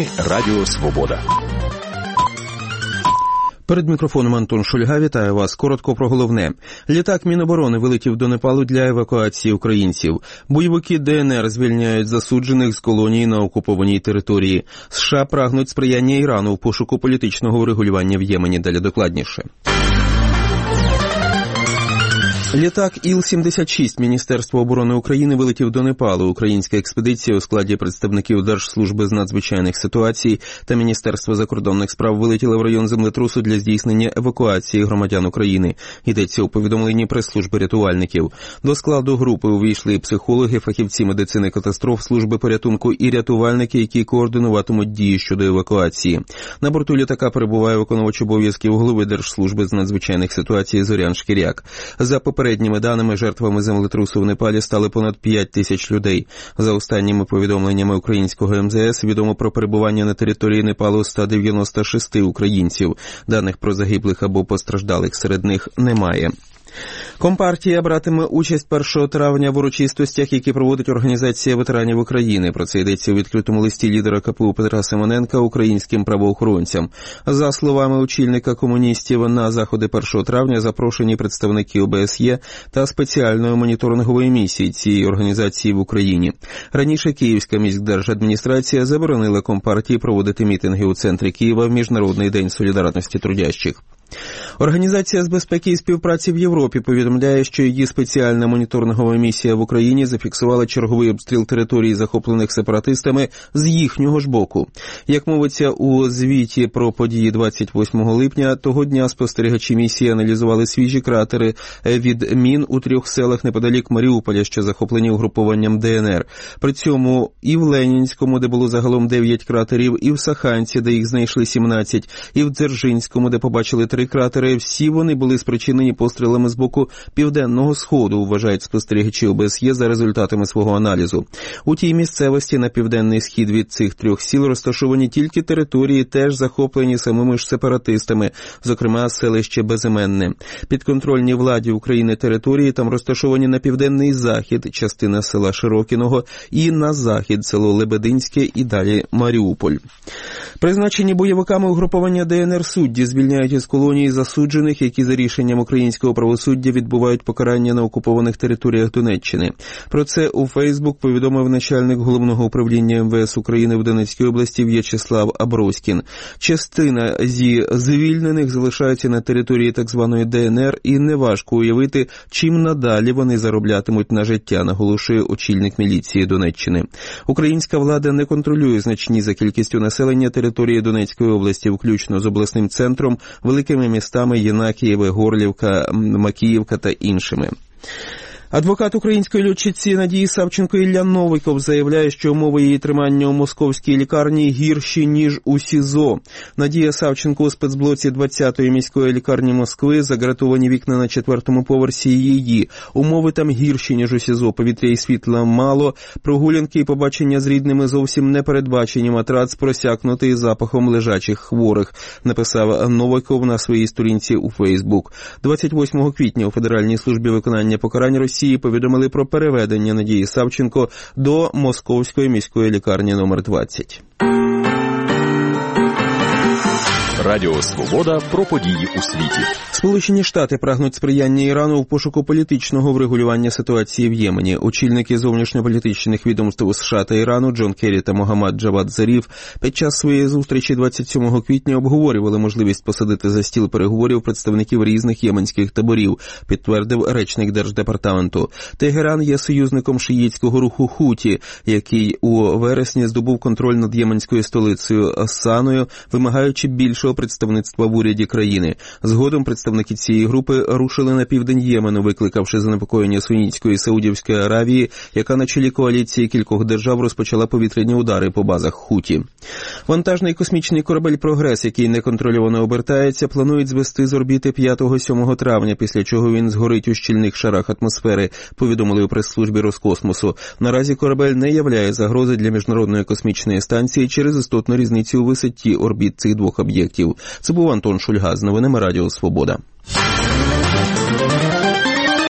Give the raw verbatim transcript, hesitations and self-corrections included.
Новини Радіо Свобода. Перед мікрофоном Антон Шульга, вітаю вас. Коротко про головне. Літак Міноборони вилетів до Непалу для евакуації українців. Бойовики ДНР звільняють засуджених з колонії на окупованій території. США прагнуть сприяння Ірану в пошуку політичного врегулювання в Ємені. Далі докладніше. Літак Іл сімдесят шість Міністерства оборони України вилетів до Непалу. Українська експедиція у складі представників Держслужби з надзвичайних ситуацій та Міністерства закордонних справ вилетіла в район землетрусу для здійснення евакуації громадян України. Йдеться у повідомленні прес-служби рятувальників. До складу групи увійшли психологи, фахівці медицини катастроф, служби порятунку і рятувальники, які координуватимуть дії щодо евакуації. На борту літака перебуває виконувач обов'язків голови Держслужби з надзвичайних ситуацій Зорян Шкіряк. За попередніми даними, жертвами землетрусу в Непалі стали понад п'ять тисяч людей. За останніми повідомленнями українського ем зе ес відомо про перебування на території Непалу ста дев'яноста шести українців. Даних про загиблих або постраждалих серед них немає. Компартія братиме участь першого травня в урочистостях, які проводить Організація ветеранів України. Про це йдеться у відкритому листі лідера ка пе у Петра Симоненка українським правоохоронцям. За словами очільника комуністів, на заходи першого травня запрошені представники о бе ес є та спеціальної моніторингової місії цієї організації в Україні. Раніше Київська міськдержадміністрація заборонила Компартії проводити мітинги у центрі Києва в Міжнародний день солідарності трудящих. Організація з безпеки і співпраці в Європі повідомляє, що її спеціальна моніторингова місія в Україні зафіксувала черговий обстріл території, захоплених сепаратистами, з їхнього ж боку. Як мовиться у звіті про події двадцять восьмого липня, того дня спостерігачі місії аналізували свіжі кратери від мін у трьох селах неподалік Маріуполя, що захоплені угрупованням де ен ер. При цьому і в Ленінському, де було загалом дев'ять кратерів, і в Саханці, де їх знайшли сімнадцять, і в Дзержинському, де побачили три кратери. Всі вони були спричинені пострілами з боку Південного Сходу, вважають спостерігачі о бе ес є за результатами свого аналізу. У тій місцевості на південний схід від цих трьох сіл розташовані тільки території, теж захоплені самими ж сепаратистами, зокрема селище Безіменне. Підконтрольні владі України території там розташовані на південний захід, частина села Широкіного, і на захід село Лебединське і далі Маріуполь. Призначені бойовиками угруповання де ен ер судді звільняють із колонії засуджених, які за рішенням українського правосуддя відбувають покарання на окупованих територіях Донеччини. Про це у Фейсбук повідомив начальник головного управління ем ве ес України в Донецькій області В'ячеслав Аброськін. Частина зі звільнених залишаються на території так званої де ен ер, і неважко уявити, чим надалі вони зароблятимуть на життя, наголошує очільник міліції Донеччини. Українська влада не контролює значні за кількістю населення території Донецької області, включно з обласним центром, великими містами Єнакієве, Горлівка, Макіївка та іншими. Адвокат української льотчиці Надії Савченко Ілля Новиков заявляє, що умови її тримання у московській лікарні гірші, ніж у СІЗО. Надія Савченко у спецблоці двадцятої міської лікарні Москви, загратовані вікна на четвертому поверсі її. Умови там гірші, ніж у СІЗО. Повітря і світла мало, прогулянки і побачення з рідними зовсім не передбачені, матрац просякнутий запахом лежачих хворих, написав Новиков на своїй сторінці у Фейсбук. двадцять восьмого квітня у Федеральній службі виконання покарань Росії повідомили про переведення Надії Савченко до Московської міської лікарні номер двадцять. Радіо Свобода про події у світі. Сполучені Штати прагнуть сприяння Ірану в пошуку політичного врегулювання ситуації в Ємені. Очільники зовнішньополітичних відомств США та Ірану Джон Керрі та Могаммад Джавад Заріф під час своєї зустрічі двадцять сьомого квітня обговорювали можливість посадити за стіл переговорів представників різних єменських таборів, підтвердив речник Держдепартаменту. Тегеран є союзником шиїтського руху Хуті, який у вересні здобув контроль над єменською столицею Саною, вимагаючи більшого представництва в уряді країни. Згодом представники цієї групи рушили на південь Ємену, викликавши занепокоєння Сунітської Саудівської Аравії, яка на чолі коаліції кількох держав розпочала повітряні удари по базах Хуті. Вантажний космічний корабель «Прогрес», який неконтрольовано обертається, планують звести з орбіти п'ятого-сьомого травня, після чого він згорить у щільних шарах атмосфери, повідомили у прес-службі Роскосмосу. Наразі корабель не являє загрози для Міжнародної космічної станції через істотну різницю у висоті орбіт цих двох об'єктів. Це був Антон Шульга з новинами Радіо Свобода.